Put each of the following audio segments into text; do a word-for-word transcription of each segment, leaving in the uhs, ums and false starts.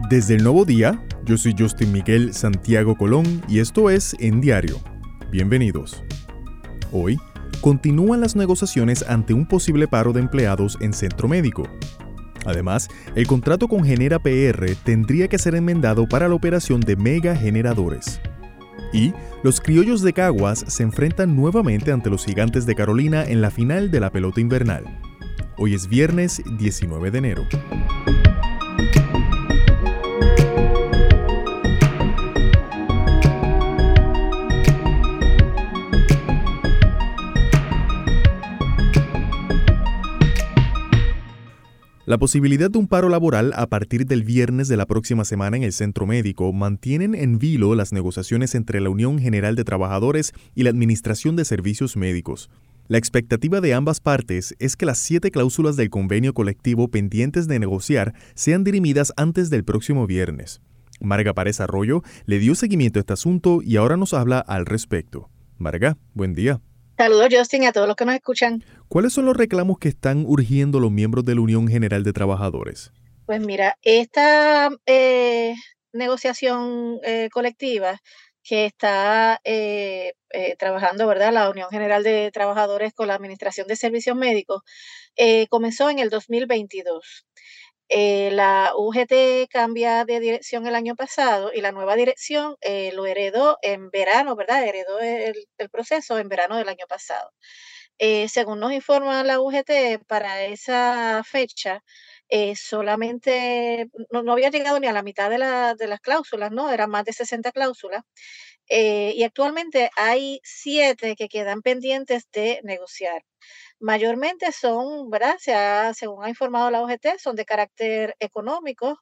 Desde el nuevo día, yo soy Justin Miguel Santiago Colón y esto es En Diario. Bienvenidos. Hoy, continúan las negociaciones ante un posible paro de empleados en Centro Médico. Además, el contrato con Genera P R tendría que ser enmendado para la operación de megageneradores. Y los criollos de Caguas se enfrentan nuevamente ante los gigantes de Carolina en la final de la pelota invernal. Hoy es viernes diecinueve de enero. La posibilidad de un paro laboral a partir del viernes de la próxima semana en el Centro Médico mantienen en vilo las negociaciones entre la Unión General de Trabajadores y la Administración de Servicios Médicos. La expectativa de ambas partes es que las siete cláusulas del convenio colectivo pendientes de negociar sean dirimidas antes del próximo viernes. Marga Párez Arroyo le dio seguimiento a este asunto y ahora nos habla al respecto. Marga, buen día. Saludos, Justin, a todos los que nos escuchan. ¿Cuáles son los reclamos que están urgiendo los miembros de la Unión General de Trabajadores? Pues mira, esta eh, negociación eh, colectiva que está eh, eh, trabajando, ¿verdad?, la Unión General de Trabajadores con la Administración de Servicios Médicos, eh, comenzó en el dos mil veintidós. Eh, la U G T cambia de dirección el año pasado y la nueva dirección eh, lo heredó en verano, ¿verdad? Heredó el, el proceso en verano del año pasado. Eh, según nos informa la U G T, para esa fecha eh, solamente no, no había llegado ni a la mitad de, la- de las cláusulas, ¿no? Eran más de sesenta cláusulas. Eh, y actualmente hay siete que quedan pendientes de negociar. Mayormente son, ¿verdad? Se ha- según ha informado la O G T, son de carácter económico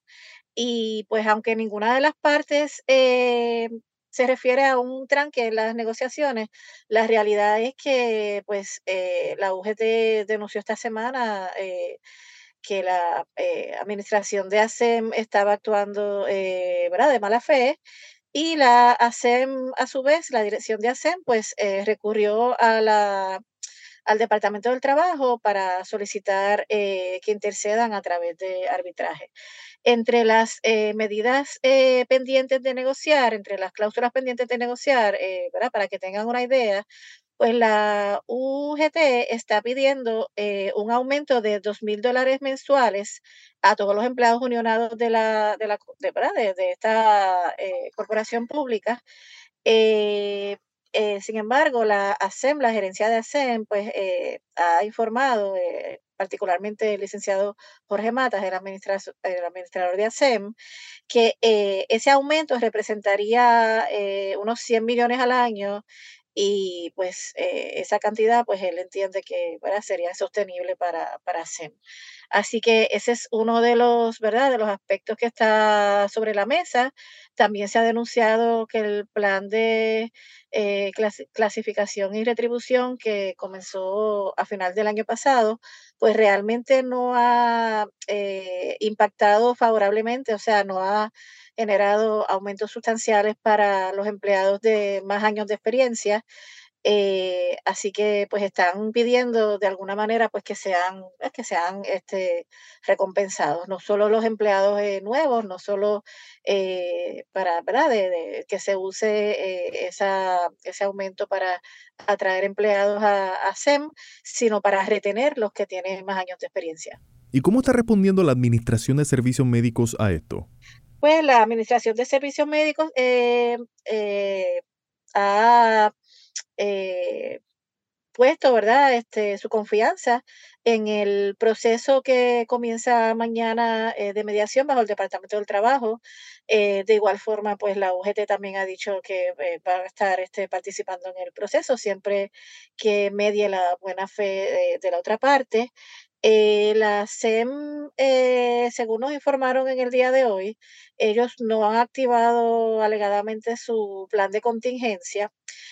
y pues aunque ninguna de las partes eh, se refiere a un tranque en las negociaciones, la realidad es que pues eh, la U G T denunció esta semana eh, que la eh, administración de ASEM estaba actuando, eh, ¿verdad?, de mala fe, y la ASEM, a su vez, la dirección de ASEM, pues eh, recurrió a la al Departamento del Trabajo para solicitar eh, que intercedan a través de arbitraje. Entre las eh, medidas eh, pendientes de negociar, entre las cláusulas pendientes de negociar, eh, ¿verdad?, para que tengan una idea, pues la U G T está pidiendo eh, un aumento de dos mil dólares mensuales a todos los empleados unionados de la, de la, de, ¿verdad?, de, de esta eh, corporación pública. eh, eh, Sin embargo, la ASEM, la gerencia de ASEM, pues eh, ha informado, eh, particularmente el licenciado Jorge Matas, el, administra- el administrador de ASEM, que eh, ese aumento representaría eh, unos cien millones al año y pues eh, esa cantidad, pues él entiende que, ¿verdad?, sería sostenible para, para ASEM. Así que ese es uno de los, ¿verdad?, de los aspectos que está sobre la mesa. También se ha denunciado que el plan de eh, clasi- clasificación y retribución que comenzó a final del año pasado, pues realmente no ha eh, impactado favorablemente, o sea, no ha generado aumentos sustanciales para los empleados de más años de experiencia. Eh, así que pues están pidiendo de alguna manera pues que sean, eh, que sean este, recompensados, no solo los empleados eh, nuevos, no solo eh, para, ¿verdad?, de, de que se use eh, esa, ese aumento para atraer empleados a, a SEM, sino para retener los que tienen más años de experiencia. ¿Y cómo está respondiendo la Administración de Servicios Médicos a esto? Pues la Administración de Servicios Médicos eh, eh, ha eh, puesto, ¿verdad?, este, su confianza en el proceso que comienza mañana eh, de mediación bajo el Departamento del Trabajo. Eh, de igual forma, pues la U G T también ha dicho que eh, va a estar este, participando en el proceso siempre que medie la buena fe de, de la otra parte. Eh, la SEM, eh, según nos informaron en el día de hoy, ellos no han activado alegadamente su plan de contingencia.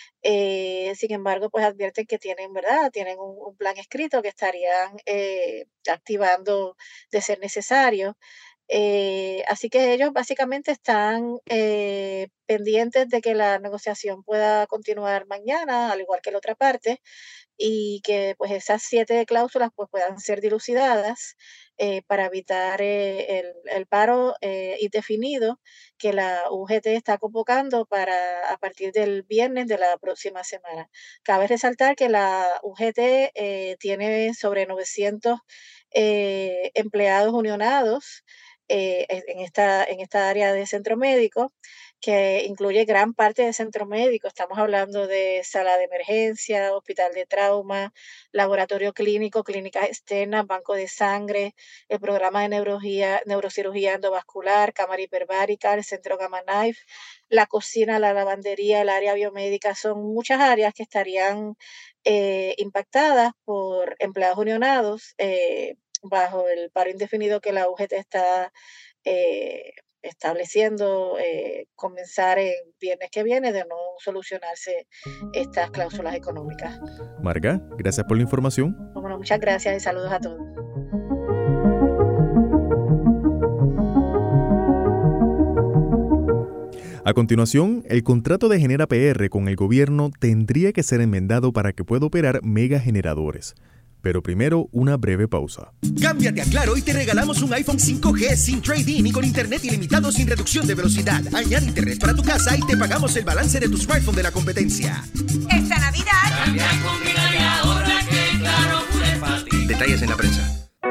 Eh, sin embargo, pues advierten que tienen, ¿verdad? Tienen un, un plan escrito que estarían eh, activando de ser necesario. Eh, así que ellos básicamente están eh, pendientes de que la negociación pueda continuar mañana, al igual que la otra parte, y que pues esas siete cláusulas pues puedan ser dilucidadas. eh, para evitar eh, el, el paro eh, indefinido que la U G T está convocando para a partir del viernes de la próxima semana. Cabe resaltar que la U G T eh, tiene sobre novecientos eh, empleados unionados eh, en esta, en esta área de centro médico, que incluye gran parte del centro médico. Estamos hablando de sala de emergencia, hospital de trauma, laboratorio clínico, clínicas externas, banco de sangre, el programa de neurología, neurocirugía endovascular, cámara hiperbárica, el centro Gamma Knife, la cocina, la lavandería, el área biomédica. Son muchas áreas que estarían eh, impactadas por empleados unionados eh, bajo el paro indefinido que la U G T está eh, estableciendo, eh, comenzar el viernes que viene, de no solucionarse estas cláusulas económicas. Marga, gracias por la información. Bueno, muchas gracias y saludos a todos. A continuación, el contrato de Genera P R con el gobierno tendría que ser enmendado para que pueda operar megageneradores. Pero primero, una breve pausa. Cámbiate a Claro y te regalamos un iPhone cinco G sin trade-in y con internet ilimitado sin reducción de velocidad. Añade internet para tu casa y te pagamos el balance de tu smartphone de la competencia. Esta Navidad, cambia con Mega y ahorra que Claro es para ti. Detalles en la prensa.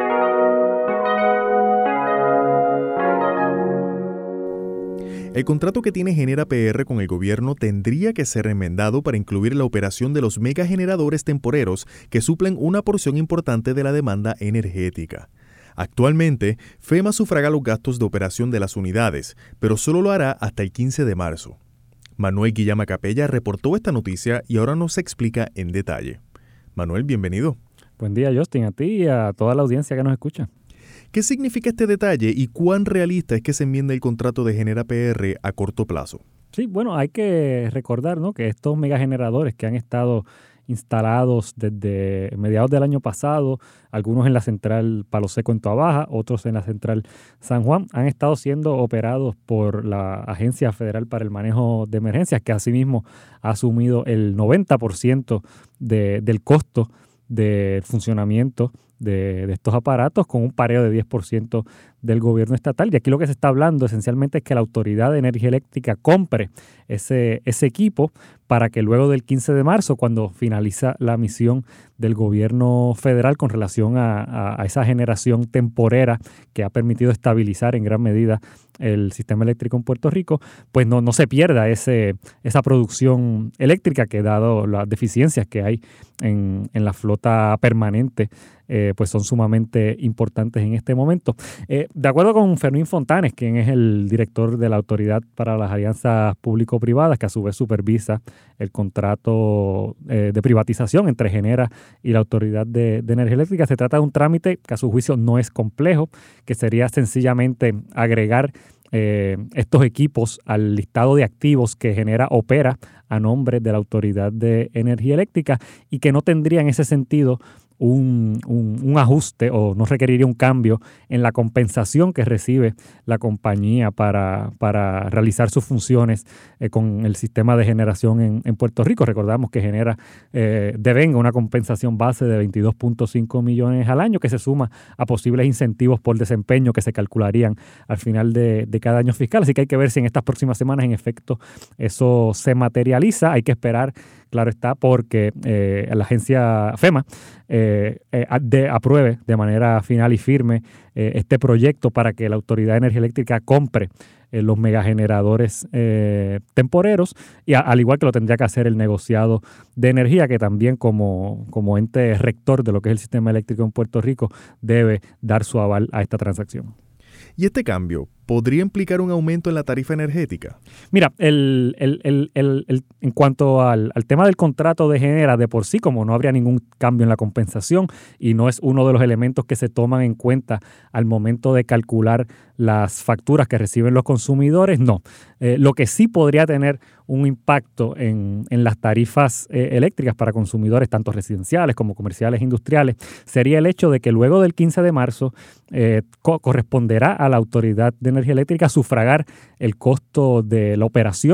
El contrato que tiene Genera P R con el gobierno tendría que ser enmendado para incluir la operación de los megageneradores temporeros que suplen una porción importante de la demanda energética. Actualmente, FEMA sufraga los gastos de operación de las unidades, pero solo lo hará hasta el quince de marzo. Manuel Guillama Capella reportó esta noticia y ahora nos explica en detalle. Manuel, bienvenido. Buen día, Justin, a ti y a toda la audiencia que nos escucha. ¿Qué significa este detalle y cuán realista es que se enmiende el contrato de Genera P R a corto plazo? Sí, bueno, hay que recordar, ¿no?, que estos megageneradores que han estado instalados desde mediados del año pasado, algunos en la central Palo Seco en Toabaja, otros en la central San Juan, han estado siendo operados por la Agencia Federal para el Manejo de Emergencias, que asimismo ha asumido el noventa por ciento de, del costo del funcionamiento de, de estos aparatos, con un pareo de diez por ciento del gobierno estatal. Y aquí lo que se está hablando esencialmente es que la Autoridad de Energía Eléctrica compre ese, ese equipo para que luego del quince de marzo, cuando finaliza la misión del gobierno federal con relación a, a, a esa generación temporera que ha permitido estabilizar en gran medida el sistema eléctrico en Puerto Rico, pues no, no se pierda ese, esa producción eléctrica que, dado las deficiencias que hay en, en la flota permanente, eh, pues son sumamente importantes en este momento. Eh, de acuerdo con Fermín Fontanes, quien es el director de la Autoridad para las Alianzas Público-Privadas, que a su vez supervisa el contrato eh, de privatización entre Genera y la Autoridad de, de Energía Eléctrica, se trata de un trámite que a su juicio no es complejo, que sería sencillamente agregar eh, estos equipos al listado de activos que Genera opera a nombre de la Autoridad de Energía Eléctrica y que no tendría en ese sentido Un, un, un ajuste o no requeriría un cambio en la compensación que recibe la compañía para, para realizar sus funciones eh, con el sistema de generación en, en Puerto Rico. Recordamos que Genera eh, devenga una compensación base de veintidós punto cinco millones al año, que se suma a posibles incentivos por desempeño que se calcularían al final de, de cada año fiscal. Así que hay que ver si en estas próximas semanas en efecto eso se materializa. Hay que esperar, claro está, porque eh, la agencia FEMA eh, eh, de, apruebe de manera final y firme eh, este proyecto para que la Autoridad de Energía Eléctrica compre eh, los megageneradores eh, temporeros, y a, al igual que lo tendría que hacer el negociado de energía, que también como, como ente rector de lo que es el sistema eléctrico en Puerto Rico debe dar su aval a esta transacción. ¿Y este cambio podría implicar un aumento en la tarifa energética? Mira, el, el, el, el, el, en cuanto al, al tema del contrato de Genera, de por sí, como no habría ningún cambio en la compensación y no es uno de los elementos que se toman en cuenta al momento de calcular las facturas que reciben los consumidores, no. Eh, lo que sí podría tener un impacto en, en las tarifas eh, eléctricas para consumidores, tanto residenciales como comerciales e industriales, sería el hecho de que luego del quince de marzo eh, co- corresponderá a la Autoridad de Energía Eléctrica sufragar el costo de la operación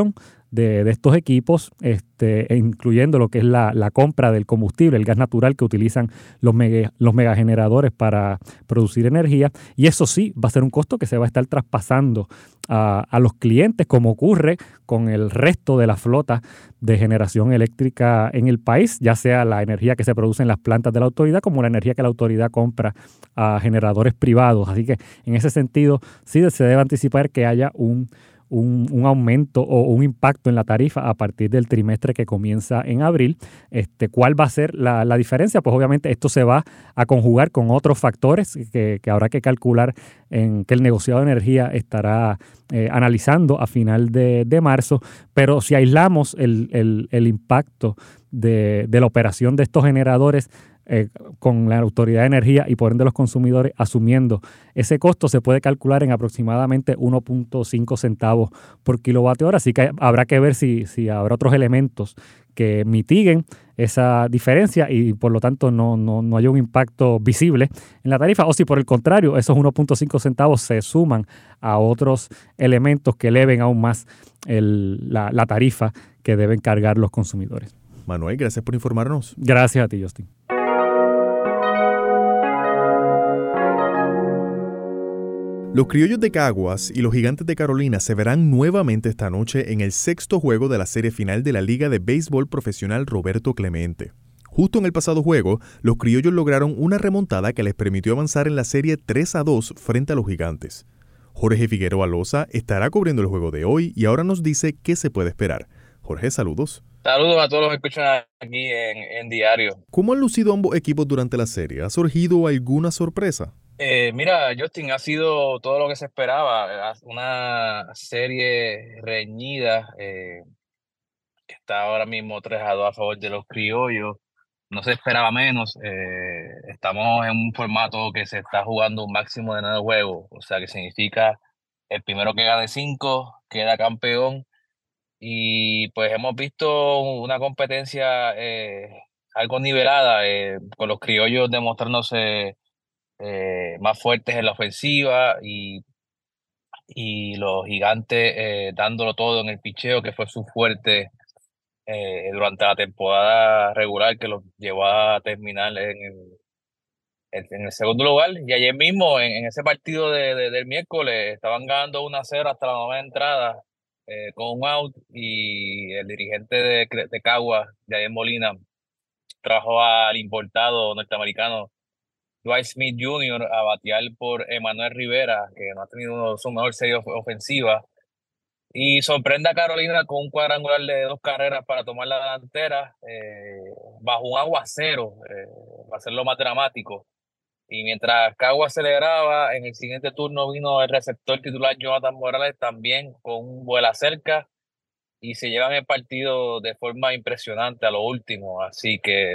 de, de estos equipos, este, e incluyendo lo que es la, la compra del combustible, el gas natural que utilizan los, mega, los megageneradores para producir energía. Y eso sí, va a ser un costo que se va a estar traspasando a, a los clientes, como ocurre con el resto de la flota de generación eléctrica en el país, ya sea la energía que se produce en las plantas de la autoridad como la energía que la autoridad compra a generadores privados. Así que en ese sentido sí se debe anticipar que haya un, un, un aumento o un impacto en la tarifa a partir del trimestre que comienza en abril. Este, ¿Cuál va a ser la, la diferencia? Pues obviamente esto se va a conjugar con otros factores que, que habrá que calcular en que el negociado de energía estará eh, analizando a final de, de marzo, pero si aislamos el, el, el impacto de, de la operación de estos generadores eh, con la Autoridad de Energía y por ende los consumidores asumiendo ese costo, se puede calcular en aproximadamente uno punto cinco centavos por kilovatio hora, así que habrá que ver si, si habrá otros elementos que mitiguen esa diferencia y por lo tanto no, no, no haya un impacto visible en la tarifa, o si por el contrario esos uno punto cinco centavos se suman a otros elementos que eleven aún más el, la, la tarifa que deben cargar los consumidores. Manuel, gracias por informarnos. Gracias a ti, Justin. Los Criollos de Caguas y los Gigantes de Carolina se verán nuevamente esta noche en el sexto juego de la serie final de la Liga de Béisbol Profesional Roberto Clemente. Justo en el pasado juego, los Criollos lograron una remontada que les permitió avanzar en la serie tres a dos frente a los Gigantes. Jorge Figueroa Loza estará cubriendo el juego de hoy y ahora nos dice qué se puede esperar. Jorge, saludos. Saludos a todos los que escuchan aquí en, en Diario. ¿Cómo han lucido ambos equipos durante la serie? ¿Ha surgido alguna sorpresa? Eh, mira, Justin, ha sido todo lo que se esperaba. Una serie reñida eh, que está ahora mismo tres a dos a favor de los criollos. No se esperaba menos. Eh, estamos en un formato que se está jugando un máximo de nueve juegos. O sea, que significa el primero que gane cinco queda campeón. Y pues hemos visto una competencia eh, algo nivelada, eh, con los criollos demostrándose eh, más fuertes en la ofensiva y, y los gigantes eh, dándolo todo en el picheo, que fue su fuerte eh, durante la temporada regular, que los llevó a terminar en el, en, en el segundo lugar. Y ayer mismo, en, en ese partido de, de- del miércoles, estaban ganando uno a cero hasta la novena entrada, eh, con un out, y el dirigente de, de Caguas, Javier Molina, trajo al importado norteamericano Dwight Smith junior a batear por Emanuel Rivera, que no ha tenido su mejor serie of- ofensiva, y sorprende a Carolina con un cuadrangular de dos carreras para tomar la delantera, eh, bajo un aguacero, eh, va a ser lo más dramático. Y mientras Caguas celebraba, en el siguiente turno vino el receptor titular Jonathan Morales también con un vuela cerca, y se llevan el partido de forma impresionante a lo último. Así que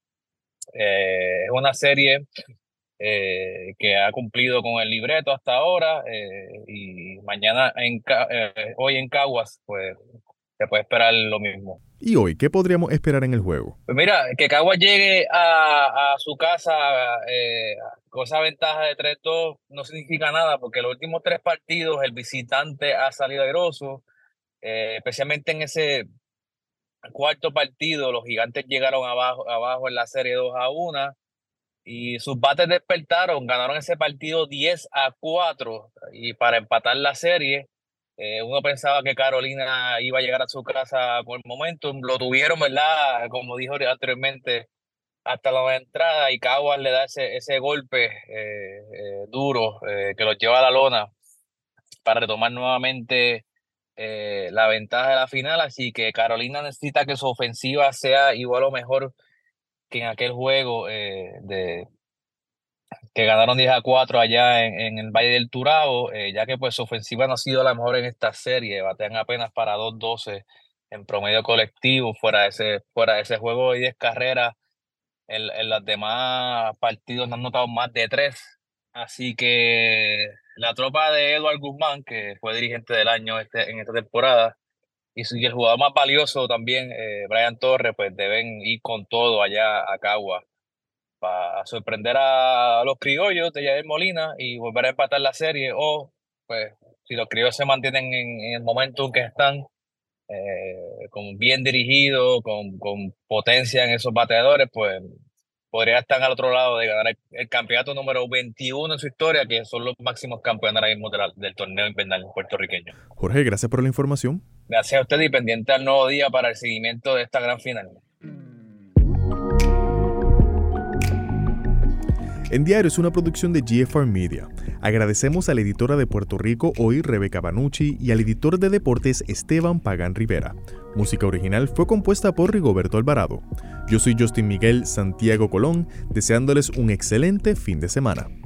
eh, es una serie eh, que ha cumplido con el libreto hasta ahora, eh, y mañana, en Ca- eh, hoy en Caguas, pues se puede esperar lo mismo. ¿Y hoy qué podríamos esperar en el juego? Pues mira, que Caguas llegue a, a su casa eh, con esa ventaja de tres dos no significa nada, porque los últimos tres partidos el visitante ha salido airoso, eh, especialmente en ese cuarto partido. Los gigantes llegaron abajo, abajo en la serie dos a uno, y sus bates despertaron, ganaron ese partido diez a cuatro, y para empatar la serie, eh, uno pensaba que Carolina iba a llegar a su casa con el momentum. Lo tuvieron, ¿verdad? Como dijo anteriormente, hasta la entrada, y Caguas le da ese, ese golpe eh, eh, duro, eh, que los lleva a la lona para retomar nuevamente eh, la ventaja de la final. Así que Carolina necesita que su ofensiva sea igual o mejor que en aquel juego eh, de que ganaron diez a cuatro allá en, en el Valle del Turabo, eh, ya que pues su ofensiva no ha sido la mejor en esta serie. Batean apenas para dos doce en promedio colectivo. Fuera de ese, fuera de ese juego de diez carreras, en, en los demás partidos no han notado más de tres. Así que la tropa de Eduard Guzmán, que fue dirigente del año este, en esta temporada, y su- y el jugador más valioso también, eh, Brian Torres, pues deben ir con todo allá a Cagua para sorprender a los criollos de Yair Molina y volver a empatar la serie. O, pues, si los criollos se mantienen en, en el momento en que están, eh, con bien dirigido, con, con potencia en esos bateadores, pues podría estar al otro lado de ganar el, el campeonato número veintiuno en su historia, que son los máximos campeones ahora mismo de la, del torneo invernal puertorriqueño. Jorge, gracias por la información. Gracias a usted y pendiente al nuevo día para el seguimiento de esta gran final. En Diario es una producción de G F R Media. Agradecemos a la editora de Puerto Rico Hoy, Rebeca Banucci, y al editor de deportes Esteban Pagán Rivera. Música original fue compuesta por Rigoberto Alvarado. Yo soy Justin Miguel Santiago Colón, deseándoles un excelente fin de semana.